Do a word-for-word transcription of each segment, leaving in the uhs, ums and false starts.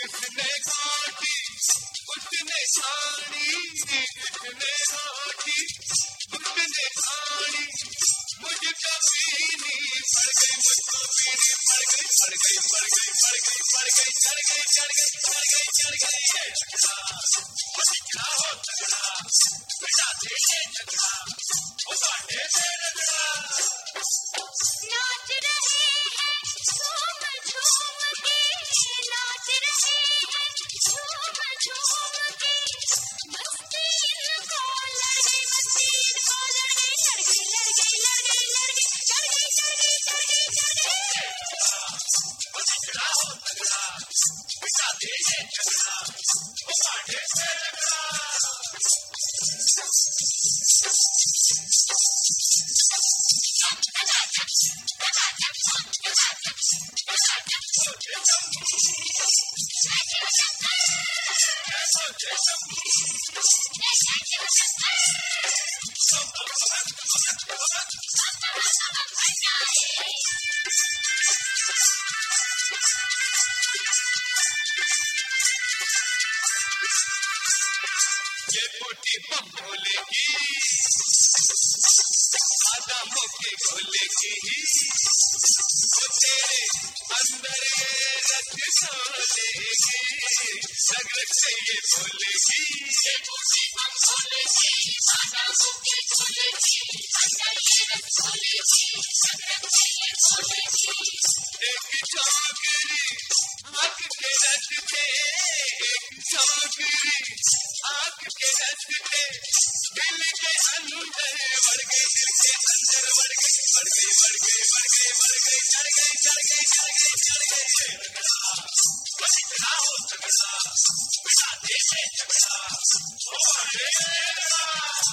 इसने रोटी उसने खानी, इसने रोटी उसने खानी, मुझको पीनी पड़ गई, मुझको पीनी पड़ गई, पड़ गई पड़ गई पड़ गई पड़ गई चढ़ गई चढ़ गई चढ़ गई चढ़ गई ये झगड़ा, वो झगड़ा हो झगड़ा बेटा दे ये झगड़ा, वो बांटे से रगड़ा। नाच रहे हैं झूम झूम के, नाच रहे हैं झूम झूम के, मस्ती इनको लड़ गई, मस्ती इनको लड़ गई, लड़ गई लड़ गई लड़ गई लड़ गई चढ़ गई चढ़ गई चढ़ गई चढ़ गई। वो झगड़ा हो झगड़ा बेटा दे ये झगड़ा, वो बांटे से रगड़ा। ये बूटी बम भोले की, आदमों के गोले की, वो तेरे अंदर रख सोलेगी, रग रग से ये बोलेगी। ये बूटी बम भोले की, आदमों के गोले की, अंदर ये रख सोलेगी, रग रग से ये बोलेगी। एक चौकरी आँख के रस थे, एक चौकरी आँख के रस थे, दिल के अंदर बढ़ गई, दिल के अंदर बढ़ गई, बढ़ गई बढ़ गई बढ़ गई बढ़ गई चढ़ गई चढ़ गई चढ़ गई चढ़ गई झगड़ा, वो झगड़ा हो झगड़ा बेटा दे ये झगड़ा, वो बांटे से रगड़ा।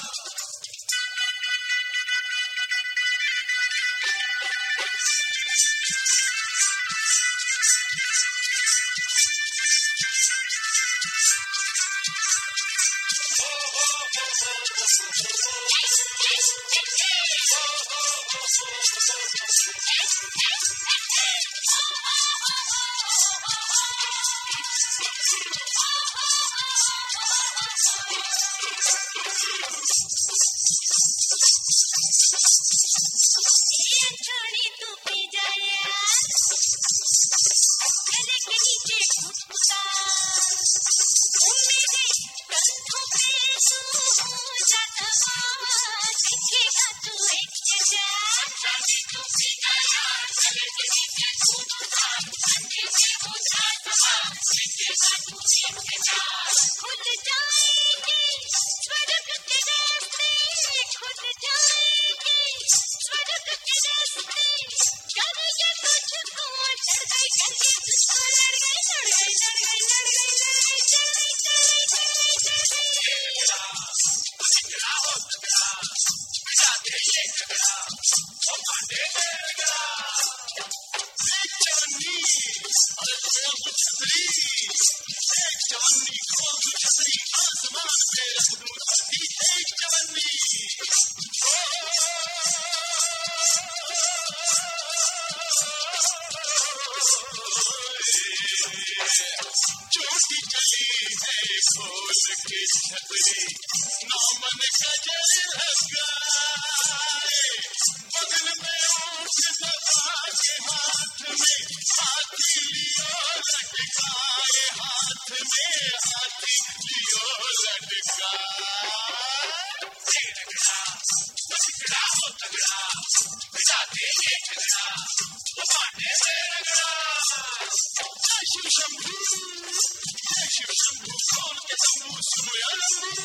चोटी चली है खोल के छतरी, नौमन गजर लगाए, बगल में ऊँट दबा के हाथ में हाथी लियो लटकाए, हाथ में हाथी लियो लटकाए। झगड़ा वो झगड़ा हो झगड़ा बेटा दे ये झगड़ा, वो बांटे से रगड़ा। शिव शंभू शिव शंभू कौन के शंभू सुनो यार,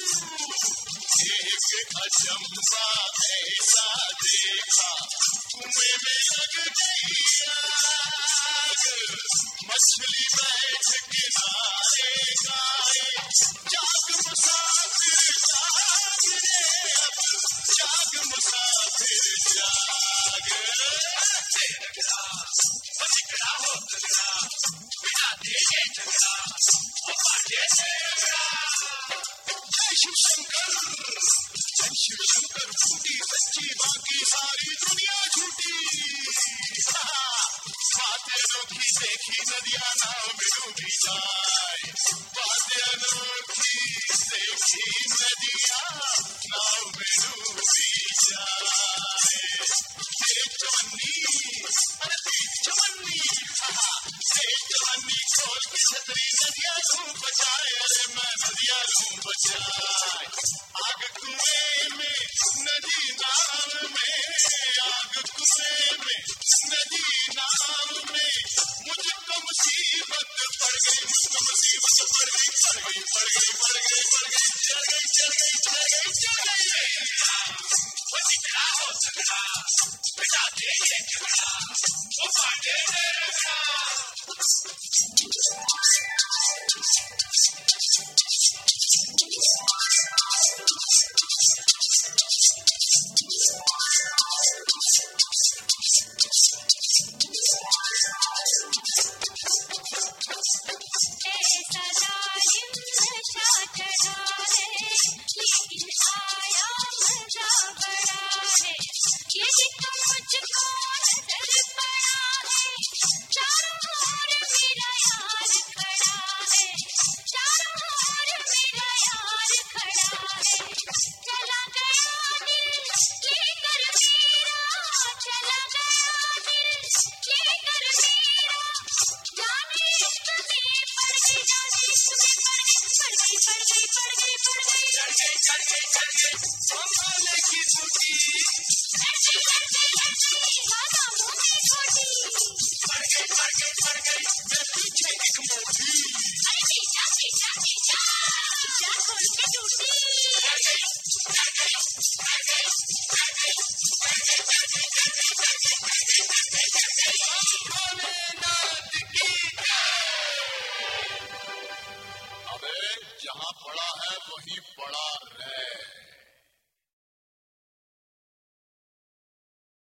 एक अचंबा ऐसा देखा, कुएं में लग गई आग, मछली बैठ किनारे गाए, जाग मुसाफिर जाग रे अब, जाग मुसाफिर जाग। झगड़ा वो झगड़ा हो झगड़ा बेटा दे ये झगड़ा, वो बांटे से रगड़ा। जय शिव शंकर जय शिव शंकर, फूटी सच्ची बाकी सारी दुनिया झूठी, बातें रोकी देखी नदियाँ नाव में डूबी जाए। बात अनोखी देखी नदिया नाव में डूबी जाए। तेज जवानी अरे तेज जवानी तेज जवानी खोल के छतरी नदिया लूं बचाए। अरे मैं नदिया लूं बचाए। आग कुएं में नदी नाव में आग कुएं में नदी नाव में मुझको मुसीबत पड़ गई मुझको मुसीबत पड़ गई पड़ गई पड़ गई पड़ गई पड़ गई चढ़ गई चढ़ गई चढ़ गई चढ़ गई। वो जितना हो सकता बिता दे ये झगड़ा वो बांधे दे रखा।